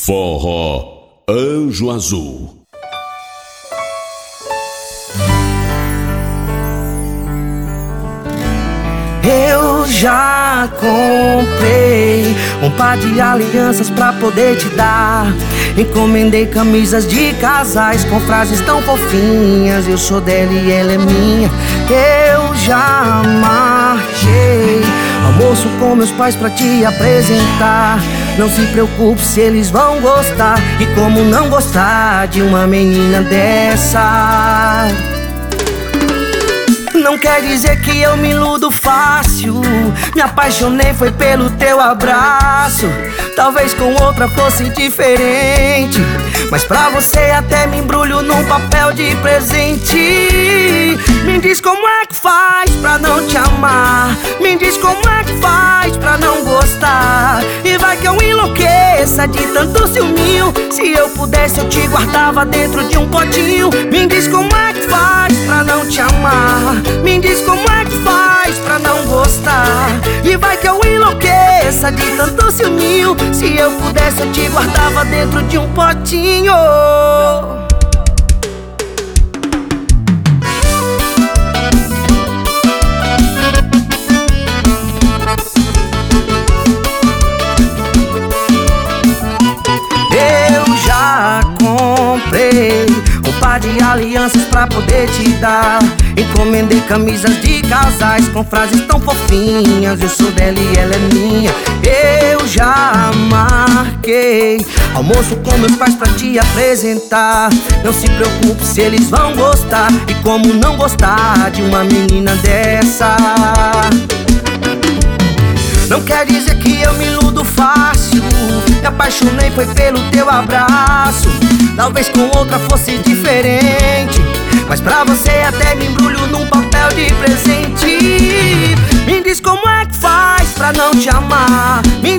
Forró Anjo Azul. Eu já comprei um par de alianças pra poder te dar. Encomendei camisas de casais com frases tão fofinhas. Eu sou dela e ela é minha. Eu já marquei almoço com meus pais pra te apresentar. Não se preocupe se eles vão gostar. E como não gostar de uma menina dessa? Não quer dizer que eu me iludo fácil. Me apaixonei foi pelo teu abraço. Talvez com outra fosse diferente, mas pra você até me embrulho num papel de presente. Me diz como é que faz pra não te amar. Me diz como é que faz pra não gostar. E vai que eu enlouqueça de tanto ciúminho. Se eu pudesse eu te guardava dentro de um potinho. Me diz como é que faz pra não te amar. Me diz como é que faz pra não gostar. E vai que eu enlouqueça de tanto ciúminho. Se eu pudesse eu te guardava dentro de um potinho. Eu já comprei um par de alianças pra poder te dar. Encomendei camisas de casais com frases tão fofinhas. Eu sou dela e ela é minha. Eu já marquei almoço com meus pais pra te apresentar. Não se preocupe se eles vão gostar. E como não gostar de uma menina dessa? Não quer dizer que eu me iludo fácil. Me apaixonei foi pelo teu abraço. Talvez com outra fosse diferente, mas pra você até me embrulho num papel de presente. Me diz como é que faz pra não te amar. Me